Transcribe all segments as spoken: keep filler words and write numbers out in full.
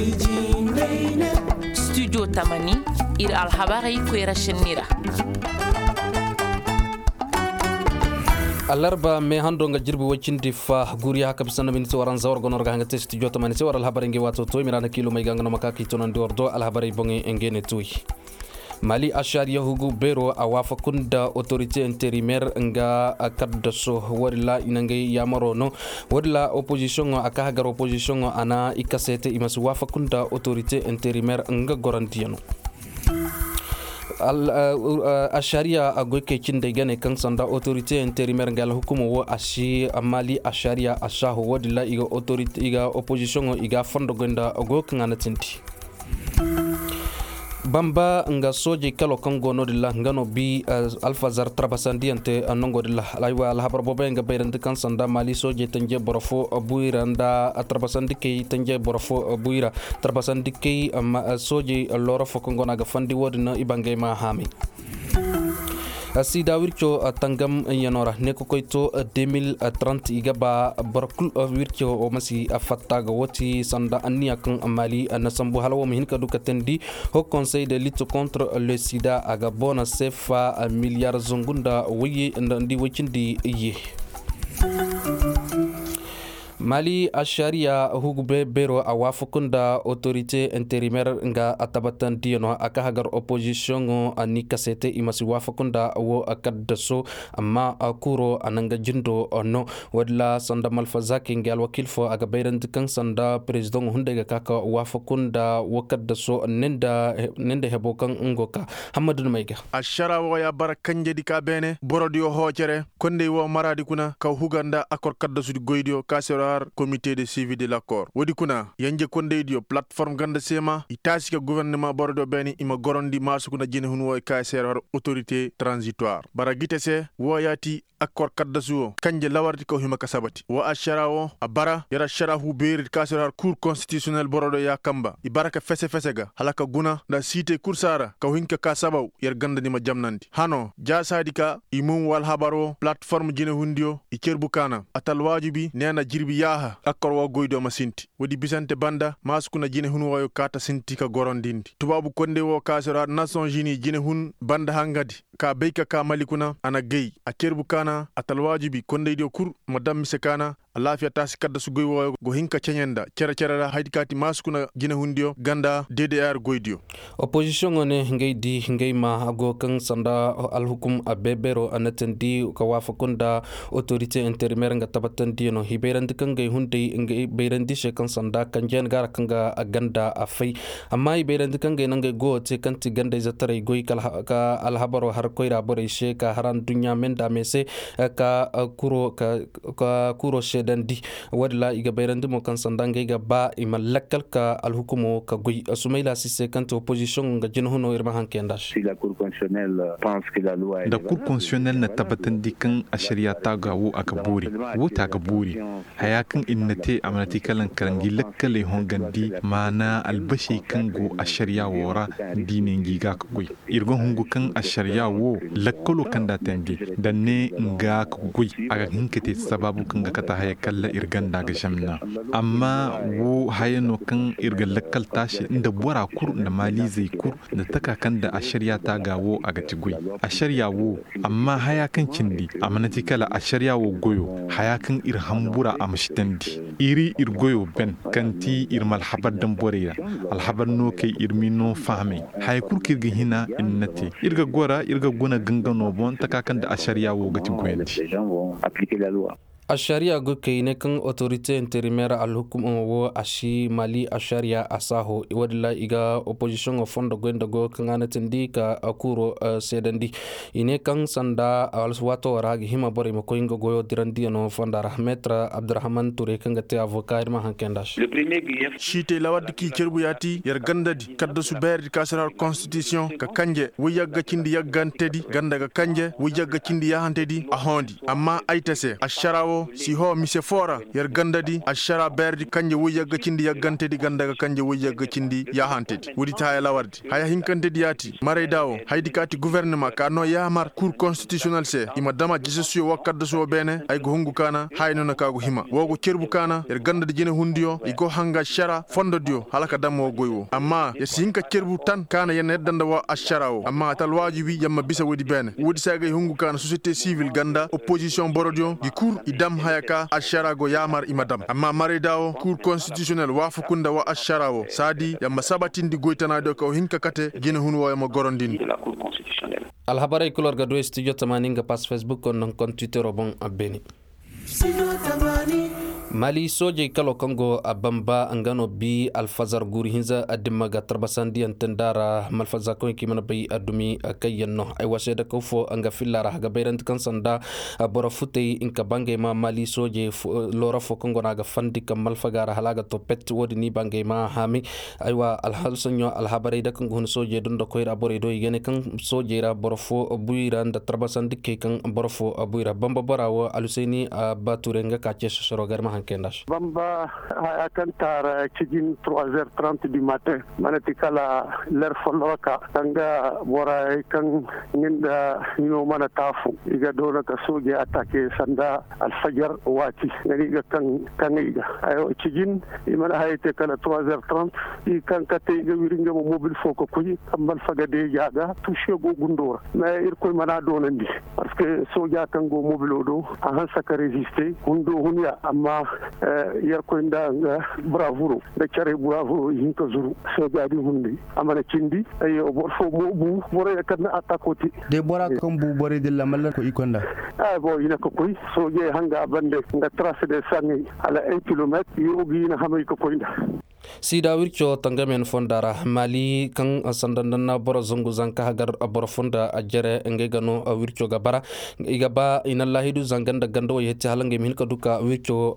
studio tamani ir alhabarai kwera shinira alarba me hando nga jirbi wacindi fa guriya haka bisana min se waran zawar gonor ganga te studio tamani se waral habare ngi wato to mirana kilo may ganga no makaki to nan dordo al habare bongi engene tuy Mali Ashariya Hugu Bero awafa kunda autorité intérimaire nga akadso wadla inangai yamarono wadla opposition akahagar opposition ana ikasete imasu wafa kunda autorité intérimaire nga gorantiano al Ashariya agoke kinde gane kan sanda autorité intérimaire ngal hukumo wo ashi Mali Ashariya ashaho wadla iga autorité iga opposition iga fondo gonda go ngana tinti Bamba nga soje kalo kango no dilla ngano bi uh, alfazar trabasandi ante anongo dilla laiwa alhabar bobe nga bayrande kan sanda Mali soje tanje borofo buira nda trabasandi kay tanje borofo buira trabasandi kay um, soje loro fo kango naga fandi wodina ibange ma hami Sida wircho tangam yanora neko koito deux mille trente igaba barakul wircho o masi afattaga woti sanda anniya kan Mali nasambu halawo min ka dukatendi au conseil de lutte contre le sida aga bona sefa milliard zongunda wiyi ndi wicindi yi Mali Ashariya Hugbe Bero awafukunda autorité intérimaire nga atabatan diano akahagar opposition ani kasete imasi wafukunda wo akadaso amma akuro ananga jindo no wadla sanda malfazaki ngal wakilfo aga bayran kan sanda president hundega kaka wafukunda wakadaso nenda nenda hebokan ngoka Hamadou Mayga Ashara wo ya barakanje dika bene borodio hocere konde wo maradi kuna ka huganda akor kadasu di goydio kasero comité de suivi de l'accord wodi kuna yanje konde dio plateforme ganda sema itasi ka gouvernement bordo beni ima gorondi masu kuna jene hunu wo K C R R autorité transitoire baragite se wo yati accord kaddasu kanje lawarti ko hima kasabati wo ashara wo abara yara shara hu beeri K C R R cour constitutionnel bordo ya kamba ibaraka fese fesega halaka guna da cité kursara ka hinka kasabaw yar ganda ni ma jamnandi hano ja sadika imum wal habaro plateforme jene hundio i kerbukana atal wajibi nena jirbi yaha akor wa goydo ma sinti wodi bisante banda maskuna jine hun wayo kata sinti ka gorondindi tubabu konde wo kasera Nations Unies jine hun banda hangadi ka beika ka malikuna ana gay a kerbukana atal wajibi konde dio kur madam misekana lafiya tasi kadda su goy wo go hinka cenyanda cera cera haydikati maskuna jine hundio ganda D D R goydio opposition ne ngay di ngay ma go kan sanda al hukum abebero anatendi ka wafakunda autorité intérimaire nga tabatan no hiberan kan ngay hunde ngay beran di kan sanda kan jen gara kan ga ganda afai amma hiberan kan ngay nangay go te kan ti ganda zatare goy kal ka al habaro har koira bore she ka haran dunya menda mese ka kuro ka ka kuro dandi wadla iga bayrandi mo kan sandange ga ba imalakal ka alhukumo ka goy Soumaïla Cissé kan opposition ga jeno hono irma hankendash la cour constitutionnelle pense que la loi da cour constitutionnelle na tabbatandi kan ashariya ta ga wo aka buri wo ta ga buri hayakan innate amanati kalan karangi lakkale hongandi mana albashi kan go ashariya wora dinin giga ka goy irgon hungu kan ashariya wo lakkalo kan da tandi danne nga ka goy aga hinkate sababu kan ga kata hay kalla irgan daga shamna amma wo hayano kan irgan lakkal tashi inda bora kur da Mali zai kur da taka kan da ashariya ta gawo a gatigui ashariya wo amma hayakan cindi amanati kala ashariya wo goyo hayakan irhambura amshtandi iri irgoyo ben kanti irmal habar dan boreya alhabar no kai irmino fahmi haykur kirgi hina innati irga gora irga guna gangano bon taka kan da ashariya wo gatigui Ashariya go kayne kan autorité intérimaire al hukum wo ashi Mali Ashariya asaho wadla iga opposition of fondo gwenda go kan anatendi ka akuro uh, sedandi ine kan sanda al wato ragi hima bore mo ko ingo goyo dirandi no fonda Rahmetra Abdurrahman Touré kan gate avocat ma hankendash le premier grief shite lawadi ki cerbu yati yar gandadi kadda su bayar kasar constitution ka kanje wo yagga cindi yaggantedi ganda ka kanje wo yagga cindi yahantedi a hondi amma aitase asharawo dawo si ho mise fora yer gandadi ashara berdi kanje wuyagga cindi yaggantedi gandaga kanje wuyagga cindi yahantedi wudi ta lawardi haya hinkantedi yati maray dawo haydi kati gouvernement ka no yamar cour constitutionnel se ima dama jissuyo wakkadda so bene ay go hungu kana hayno na kago hima wogo cerbu kana yer gandadi jine hundiyo igo hanga shara fondo dio halaka damo goywo amma yesi hinka cerbu tan kana yen heddanda wa ashara o amma tal wajibi yamma bisa wodi bene wodi saga hungu kana société civile ganda opposition borodio di cour idam hayaka ashara go yamar imadam amma mare dawo cour constitutionnel wa fukunda wa ashara o sadi yamma sabatindi goytana do ko hinka kate jine hunu wa mo gorondin alhabaray kulor ga do studio tamaninga pas facebook kon non kon twitter bon abeni mali soje kalo kongo abamba angano bi alfazar guri hinza adimaga tarbasandi antendara malfaza ko ki mana bay adumi kayyanno ay waseda ko fo anga fillara haga beyrant kan sanda bora futay inka bange ma mali soje lora fo kongo naga fandi kam malfagara halaga to pet wodi ni bange ma hami aywa alhalsanyo alhabare da kongo hun soje dundo ko ira bore do yene kan soje ra borofo buira nda tarbasandi ke kan borofo buira bamba borawo aluseni baturenga kache sorogar ma kendash bamba akan tar kijin trois heures trente du matin manati kala ler folloka tanga bora kan ninda no mana tafu iga dona ka soje attaque sanda al fajr wati ngani ga kan kan iga ayo kijin imana hayte kala trois heures trente i kan kate ga wiringa mo mobile foko kuyi kambal fagade jaga touche go gundora mais ir koy mana donandi parce que soja kan go mobile do a saka résister hundo hunya amma yar ko nda bravuro da care bravuro hinka zuru so gadi hundi amana cindi ay bor fo mobu bore kan atakoti de bora kan bu bore de la malla ko ikonda ay bo ina ko koy so je hanga bande nga trace de sangi ala un kilomètre yogi na hamay ko koynda sida wircho tangamen fondara mali kan sandanna boro zongu zanka hagar boro fonda ajere ngegano wircho gabara igaba inallahi du zanganda gando yete halange min ka duka wircho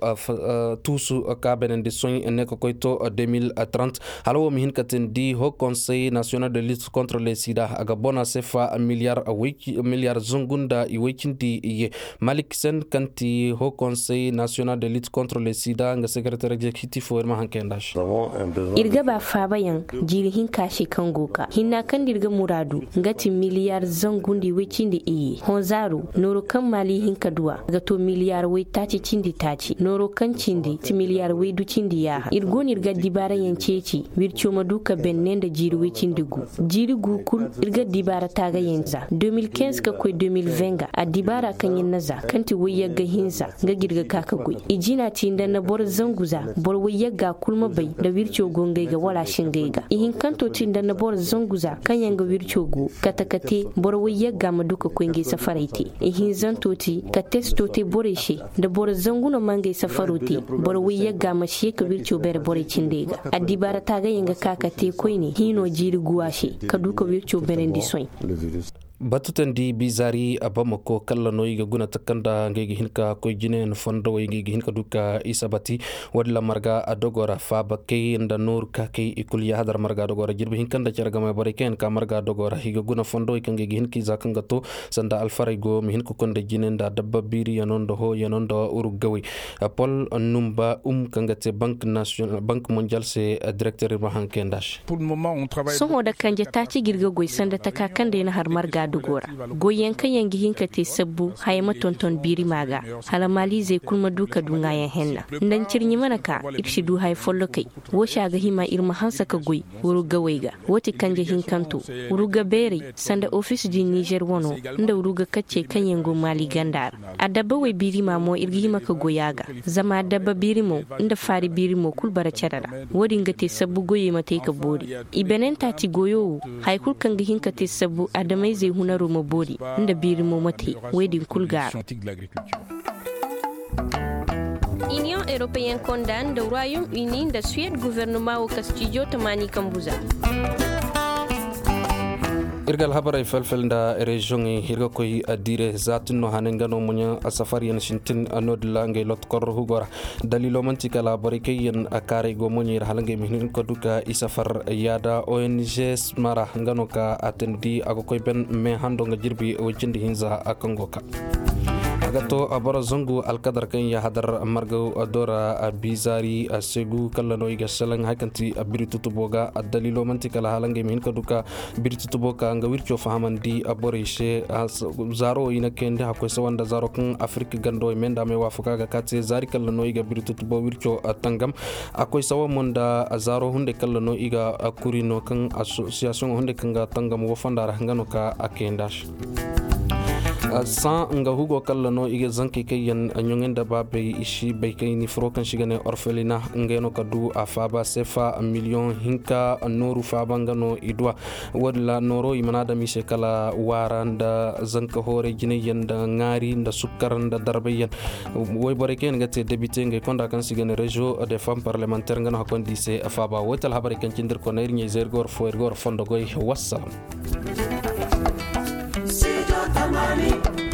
tusu ka benende soin ne ko koyto deux mille trente halo min katen di ho conseil national de lutte contre le sida aga bona sefa milliard wiki milliard zongunda i wikindi ye malik sen kanti ho conseil national de lutte contre le sida nga secrétaire exécutif for ma hankendash irga ba fabayan jiri hin kashi kan goka hinna kan dirga muradu ngati miliyar zangundi wicindi iyi honzaru noro kan mali hin kaduwa ga to miliyar wai taci cindi taci noro kan cindi ti miliyar wai du cindi ya irgo nirga dibara yanceci wircho maduka bennen da jiri wicindi gu jiri gu kul irga dibara taga yanza deux mille quinze ka koy deux mille vingt ga a dibara kan yin naza kanti wai yaga hinza ga girga kaka gui ijina tinda na bor zanguza bor wai yaga kulma bai da wircho gongai ga wala shingaiga ihin kanto tinda na bor zanguza kan yanga wircho go katakate bor wai yaga maduka koinge safaraiti ihin zantoti ka testote boreshe da bor zanguna mangai safaroti bor wai yaga mashe ka wircho bere bore cindega adibara taga yanga kakate koine hino jiri guwashe ka duka wircho berendi soin batutan di bizari abamako kala no yiga guna takanda ngegi hinka ko jinen fondo ngegi hinka duka isabati wadla marga adogora faba kay nda nur ka kay ikulya hadar marga dogora jirbi hinkanda cerga ma bare ken ka marga dogora higa guna fondo ngegi hinki zakanga to sanda alfaraigo mi hinko konde jinen da dabba biri yanondo ho yanondo urugawi pol numba um kangate banque nationale banque mondiale c'est directeur ma hankendash pour le moment on travaille so hoda kanje taci girga goy sanda takakande na har marga dugora goyen kayan gihin ka te sabbu hayma tonton biri maga hala mali zai kulma duka dunga yan henna ndan cirni mana ka ibshi du hay follo kai wo shaga hima irma hansa ka goy wuru gawaiga woti kanje hin kanto wuru ga beri sanda office di Niger wono nda wuru ga kacce kanyen go mali gandar adaba we biri ma mo irgi hima ka goyaga zama adaba biri mo nda fari biri mo kul bara charara wodi ngate sabbu goye mate ka bori ibenen tati goyo hay kul kan gihin ka te sabbu adamai zai hunaro mabori inda biri mo mate wedin kulgar Union européenne condamne le Royaume-Uni de Suède gouvernement au Castillo Tamani Kambuza. irgal habaray felfelnda region hirga koy adire zatino hanengano munya safari en shintin anodla ngay lot kor hugora dalilo manti kala barike yen akare go munyir halange min ko duka isafar yada O N G mara ngano ka atendi ago koy ben me hando nga jirbi o jindi hinza akongoka agato abara zongo alkadar kan ya hadar margo adora bizari segu kallano iga salang haikanti abiritu boga adalilo manti kala halange min kaduka biritu boga nga wircho fahamandi aborishe zaro ina kende hakko sawanda zaro kan afrika gando menda me wafuka ga katse zari kallano iga biritu bo wircho tangam akoy sawa monda zaro hunde kallano iga kurino kan association hunde kan ga tangam wo fandara ngano ka akendash san nga hugo kallano ige zanki kayan anyongenda babe ishi baykay ni frokan shigane orfelina ngeno kadu afaba sefa million hinka noru faba ngano idwa wadla noro imanada mise kala waranda zanka hore jine yanda ngari nda sukkaranda darbayan way boreken ngate debite nge konda kan sigane réseau des femmes parlementaires ngano hakondi se afaba wotal habari kan cindir ko nair nyi zergor foergor fondo goy wassalam. Tamani